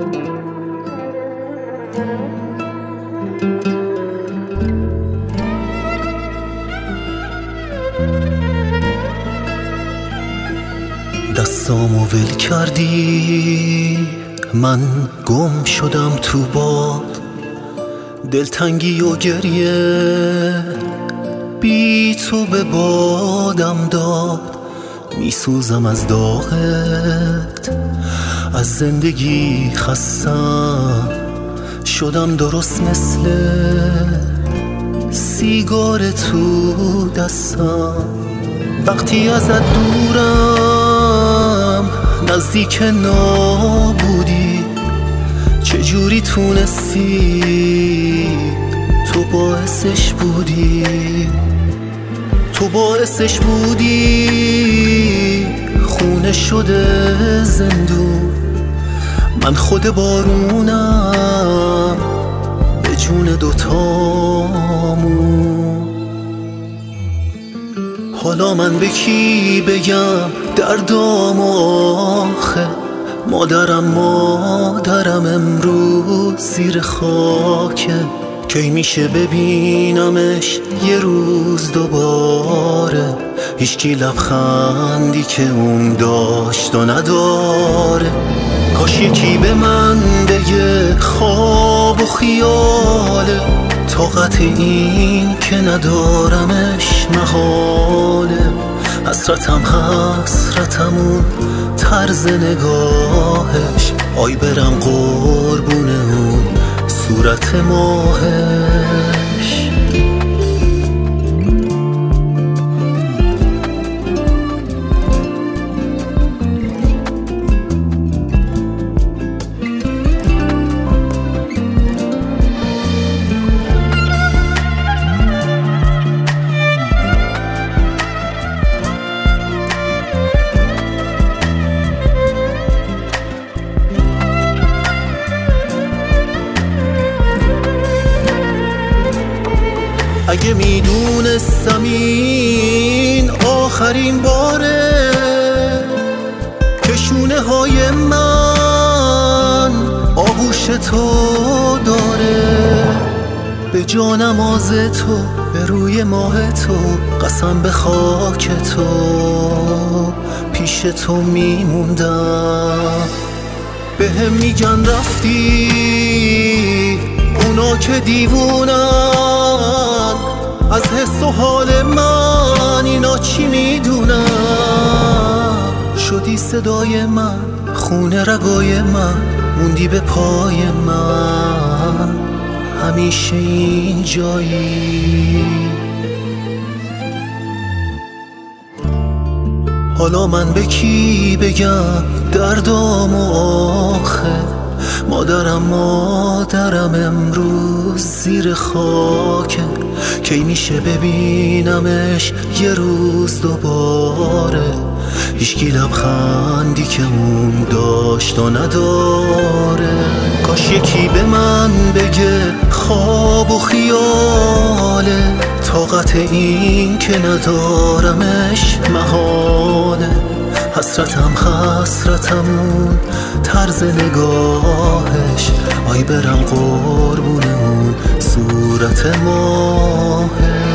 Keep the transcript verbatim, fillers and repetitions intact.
دستامو ول کردی، من گم شدم تو باد، دلتنگی و گریه بی تو به بادم داد. میسوزم از داغت، از زندگی خستم، شدم درست مثل سیگار تو دستم. وقتی ازت دورم نزدیک نابودی، چجوری تونستی؟ تو باعثش بودی، تو باعثش بودی. خونه شده زندون، من خود بارونم به جون دوتامون. حالا من به کی بگم دردام آخه؟ مادرم مادرم امروز زیر خاکه. کی میشه ببینمش یه روز دوباره؟ هیچکی لبخندی که اون داشت و نداره. کاش یکی به من بگه خواب و خیاله، طاقت این که ندارمش محاله. حسرتم حسرتمون طرز نگاهش، آی برم قربون اون صورت ماهش. اگه میدونستم این آخرین باره که شونه های من آغوش تو داره، به جانماز تو، به روی ماه تو، قسم به خاک تو، پیش تو میموندم. به هم میگن رفتی اونا که دیوونن، از حس و حال من اینا چی میدونن؟ شدی صدای من، خونه رگای من، موندی به پای من، همیشه این جایی. حالا من به کی بگم دردامو آخه؟ مادرم مادرم امروز زیر خاکه. کی میشه ببینمش یه روز دوباره؟ هیچکی لبخندی که اون داشت و نداره. کاش یکی به من بگه خواب و خیاله، طاقت این که ندارمش محاله. حسرتم حسرتمون طرز نگاهش، آی برم قربون اون صورت ماهش.